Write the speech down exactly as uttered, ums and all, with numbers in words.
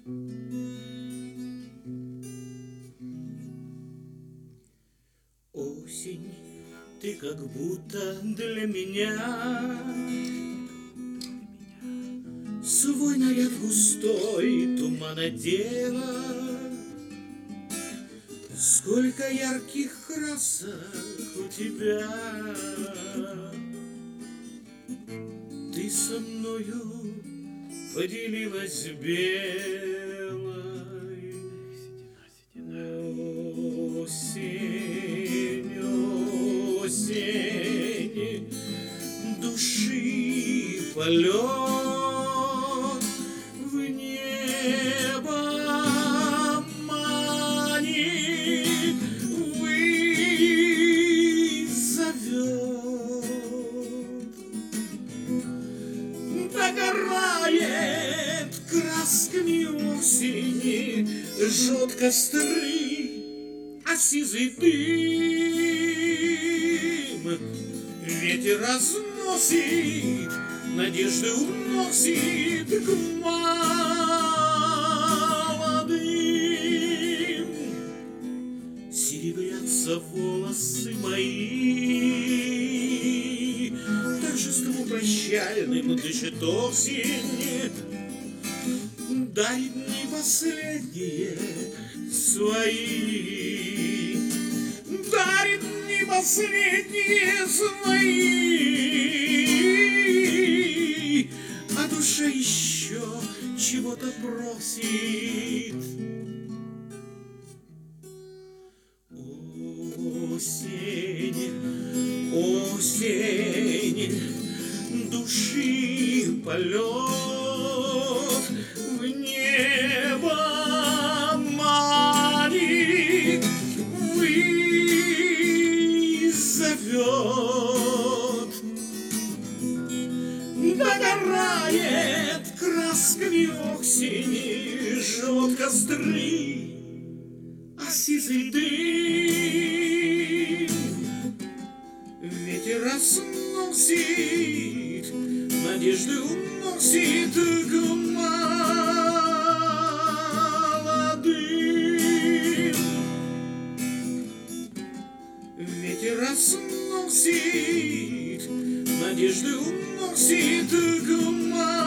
Осень, ты как будто для меня свой наряд густой туман одела. Сколько ярких красок у тебя, ты со мною поделилась белой. Осень, осень, души полет в небо манит, вызовет. Догорает красками осени, жжет костры, а сизый дым ветер разносит, надежды уносит к молодым. Серебрятся волосы мои, торжеству прощальным дышит осень, дарит дни последние свои, дарит дни последние свои, а душа еще чего-то просит. Осень, осень, души полет в небо манит, вызовет. Догорает красками осени, жжет костры, а сизый дым ветер разносит, надежды уносит к молодым. Ветер разносит, надежды уносит к молодым.